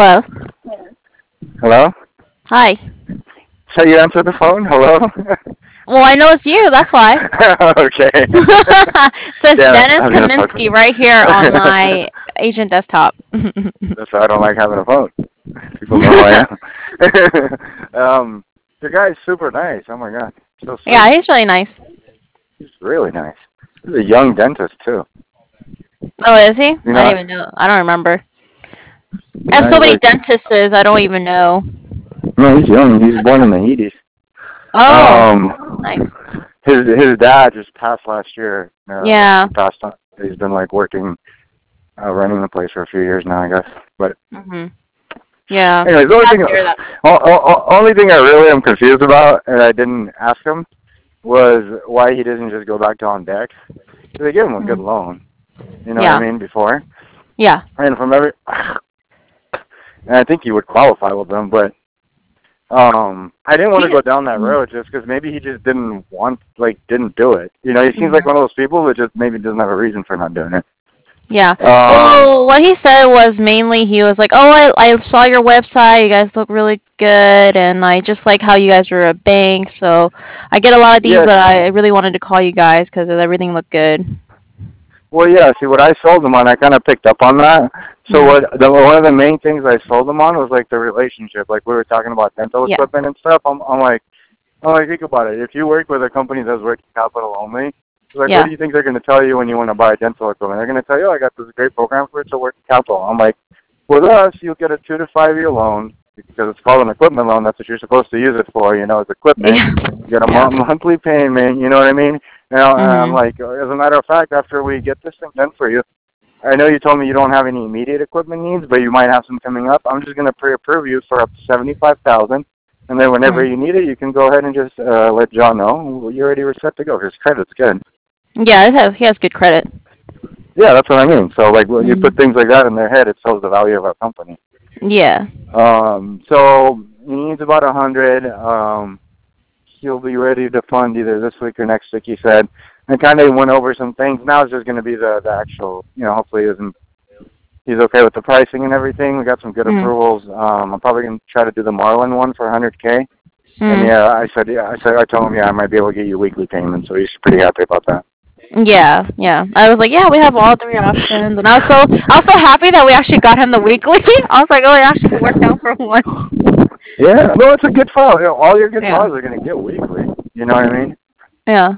Hello. Hello? Hi. So you answered the phone? Hello? Well, I know it's you. That's why. Okay. Says Yeah, Dennis I was gonna talk. Kaminsky right here on my agent desktop. That's why I don't like having a phone. People know who I am. The guy's super nice. Oh my god, so Yeah, sweet. he's really nice. He's really nice. He's a young dentist too. Oh, is he? You I know, don't even know. I don't remember. I have yeah, so he's many like, dentists. I don't even know. no, he's young. He's born in the 80s. Oh, Um, nice. his dad just passed last year. Yeah. He passed on. He's been like working, running the place for a few years now, I guess. But Mhm. Yeah. anyways, the only Sad thing, to hear that. only thing I really am confused about, and I didn't ask him, was why he doesn't just go back to on deck. They gave him a good Mhm. loan. You know what I Yeah. mean? Before, Yeah. and from every, and I think he would qualify with them, but I didn't want to He. go down that road just because maybe he just didn't want, like, didn't do it. You know, he seems like Mhm. one of those people that just maybe doesn't have a reason for not doing it. Yeah. Um, Well, what he said was mainly he was like, "Oh, I saw your website. You guys look really good, and I just like how you guys are a bank. So I get a lot of these, yeah, but I really wanted to call you guys because everything looked good." well, yeah. See, what I sold him on, I kind of picked up on that. So Mhm. one of the main things I sold him on was like the relationship. Like we were talking about dental Yeah. equipment and stuff. I'm like, think about it. If you work with a company that's working capital only, it's like, what Yeah. do you think they're going to tell you when you want to buy dental equipment? They're going to tell you, oh, I got this great program for it to working capital. I'm like, with us, you'll get a 2 to 5 year loan because it's called an equipment loan. That's what you're supposed to use it for. You know, it's equipment. Yeah. You get a Yeah. monthly payment. You know what I mean? Now, I'm Mhm. like, as a matter of fact, after we get this thing done for you, I know you told me you don't have any immediate equipment needs, but you might have some coming up. I'm just going to pre-approve you for up to 75,000, and then whenever Mhm. you need it, you can go ahead and just let John know you're already set to go. His credit's good. Yeah. He has good credit. Yeah, that's what I mean. So like when you put Mhm. things like that in their head, it shows the value of our company. Yeah. So he needs about 100. He'll be ready to fund either this week or next week. He said, and kind of went over some things. Now it's just going to be the actual. You know, hopefully he's okay with the pricing and everything. We got some good Mhm. approvals. I'm probably going to try to do the Marlin one for 100K. And Mhm. yeah, I told him, yeah, I might be able to get you weekly payments, so he's pretty happy about that. Yeah, yeah. I was like, yeah, we have all three options, and I was so happy that we actually got him the weekly. I was like, oh, it actually worked out for once. Yeah, no, it's a good file. You know, all your good Yeah, files are going to get weekly. You know what I mean? yeah.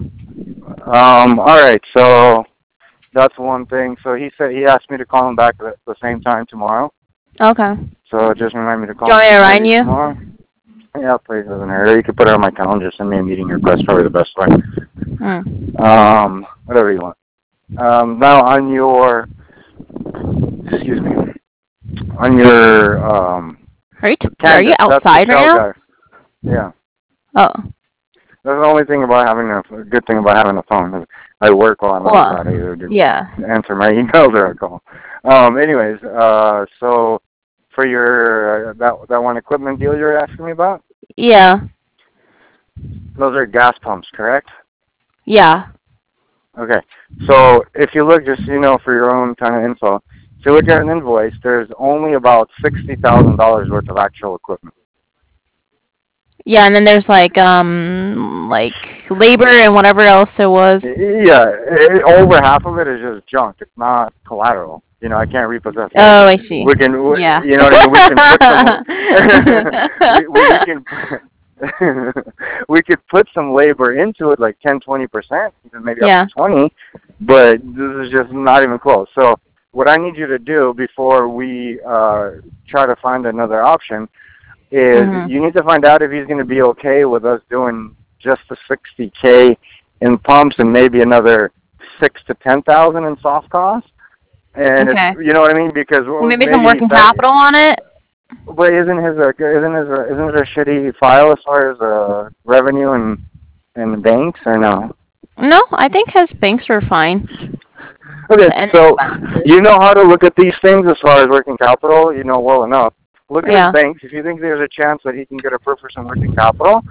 All right, so that's one thing. So he asked me to call him back at the same time tomorrow. Okay. So just remind me to Do you call him want me to remind 2:30 you? tomorrow. Yeah, please, doesn't hurt. Or you could put it on my calendar. Send me a meeting request. Probably the best way. Hmm. Whatever you want. Now on your, excuse me, on your Are you Canvas. That's the outside right shell now? guy. Yeah. Oh, That's the only thing about having a good thing about having a phone. Is I work while I'm well, outside. I either yeah, answer my emails or I call. Anyways, so for your that one equipment deal you're asking me about, yeah, those are gas pumps, correct? yeah. Okay. So if you look, just so you know, for your own kind of info, if you look at an invoice, there's only about $60,000 worth of actual equipment. Yeah, and then there's like labor and whatever else there was. Yeah, over half of it is just junk. It's not collateral. You know, I can't repossess it. Oh, I see. Yeah. You know what I mean? We can put some, we can, we could put some labor into it, like 10-20%, even maybe up to Yeah. 20, but this is just not even close. So what I need you to do before we try to find another option is Mhm. you need to find out if he's going to be okay with us doing just the 60K in pumps and maybe another 6 to 10,000 in soft costs. And if Okay. you know what I mean, because Well, maybe some maybe he working said, capital on it. but isn't it a shitty file as far as revenue and banks or no? No, I think his banks are fine. Okay, The ending so balances. you know how to look at these things as far as working capital. You know well enough. Look at his Yeah. banks. If you think there's a chance that he can get approved for some working capital,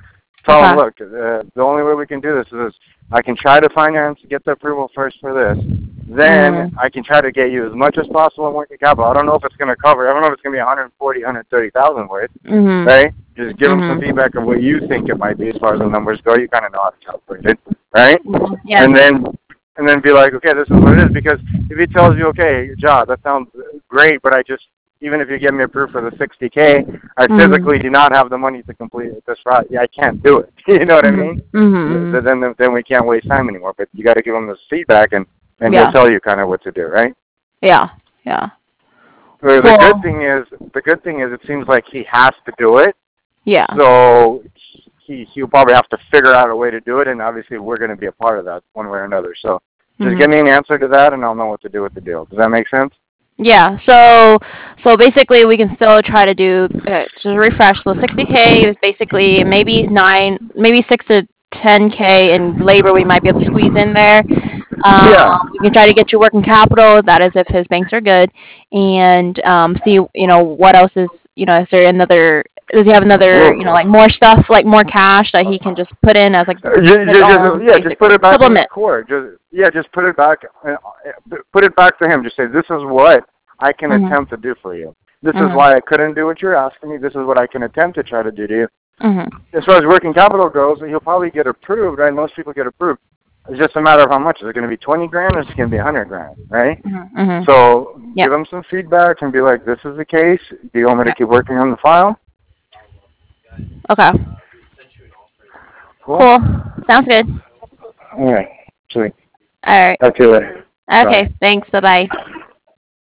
Tell them, Okay. look, the only way we can do this is I can try to finance, get the approval first for this. Then Mhm. I can try to get you as much as possible in working capital. I don't know if it's going to cover. I don't know if it's going to be 140, 130,000 worth, Mhm. right? Just give them some Mhm. feedback of what you think it might be as far as the numbers go. You kind of know how to calculate it, right? Yeah. And then be like, okay, this is what it is. Because if he tells you, okay, job, that sounds great, but even if you get me approved for the 60K, I Mhm. physically do not have the money to complete this route. Yeah, I can't do it. You know what I mean? Mhm. Mhm. Then we can't waste time anymore. But you got to give him this feedback, and he'll Yeah. tell you kind of what to do, right? Yeah. Yeah. The good Well. thing is, it seems like he has to do it. Yeah. So he'll probably have to figure out a way to do it, and obviously we're going to be a part of that one way or another. So just Mhm. give me an answer to that, and I'll know what to do with the deal. Does that make sense? Yeah. So basically, we can still try to do to refresh. So 60K is basically maybe 6 to 10K in labor. We might be able to squeeze in there. Yeah. We can try to get you working capital. That is if his banks are good, and see what else is is there another. Does he have another, Well, like more stuff, like more cash that he can just put in as like his own, just put basically it back in his supplement? core. Just put it back. Put it back to him. Just say, this is what I can Mhm. attempt to do for you. This is Mhm. why I couldn't do what you're asking me. This is what I can attempt to try to do to you. Mhm. As far as working capital goes, he'll probably get approved, right? Most people get approved. It's just a matter of how much. Is it going to be 20 grand or is it going to be 100 grand, right? Mhm. Mhm. So Yep. give him some feedback and be like, this is the case. Do you want me to Yep. keep working on the file? Okay. Cool. Cool. Sounds good. All right. Sweet. All right. Talk to you later. Bye. Okay. Thanks. Bye bye.